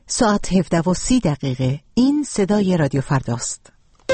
ساعت 17:30. این صدای رادیو فرداست.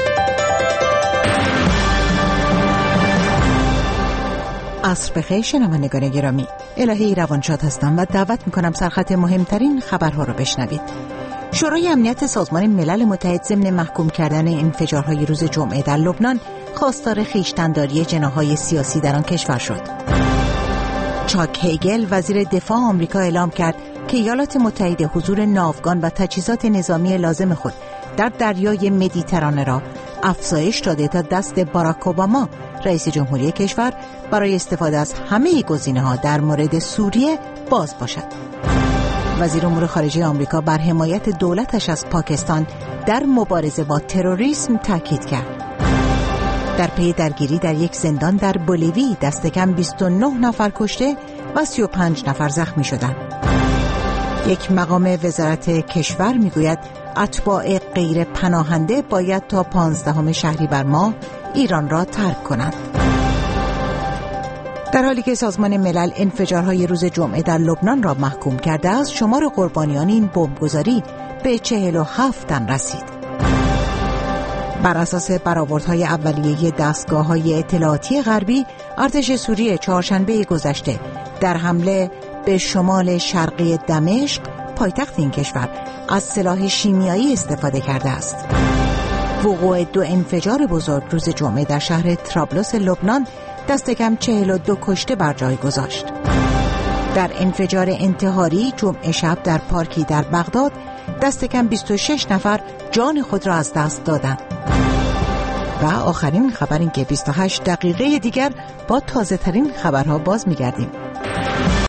عصر بخیر شنوندگان گرامی. الهی روانشاد هستم و دعوت میکنم سرخط مهمترین خبرها رو بشنوید. شورای امنیت سازمان ملل متحد ضمن محکوم کردن انفجارهای روز جمعه در لبنان خواستار خویشتن‌داری جناح‌های سیاسی در آن کشور شد. چاک هیگل وزیر دفاع آمریکا اعلام کرد که ایالات متحده حضور ناوگان و تجهیزات نظامی لازم خود در دریای مدیترانه را افزایش داده تا دست باراک اوباما رئیس جمهوری کشور برای استفاده از همه گزینه‌ها در مورد سوریه باز باشد. وزیر امور خارجه آمریکا بر حمایت دولتش از پاکستان در مبارزه با تروریسم تاکید کرد. در پی درگیری در یک زندان در بولیوی دست کم 29 نفر کشته و 35 نفر زخمی شدند. یک مقام وزارت کشور میگوید اتباع غیر پناهنده باید تا 15 شهریور ماه ایران را ترک کنند. در حالی که سازمان ملل انفجارهای روز جمعه در لبنان را محکوم کرده است، شمار قربانیان این بمبگذاری به 47 تن رسید. بر اساس برآوردهای اولیه دستگاه‌های اطلاعاتی غربی، ارتش سوریه چهارشنبه گذشته در حمله به شمال شرقی دمشق، پایتخت این کشور، از سلاح شیمیایی استفاده کرده است. وقوع 2 انفجار بزرگ روز جمعه در شهر طرابلس لبنان دست کم 42 کشته بر جای گذاشت. در انفجار انتحاری جمعه شب در پارکی در بغداد دست کم 26 نفر جان خود را از دست دادند. و آخرین خبر این که 28 دقیقه دیگر با تازه ترین خبرها باز می‌گردیم.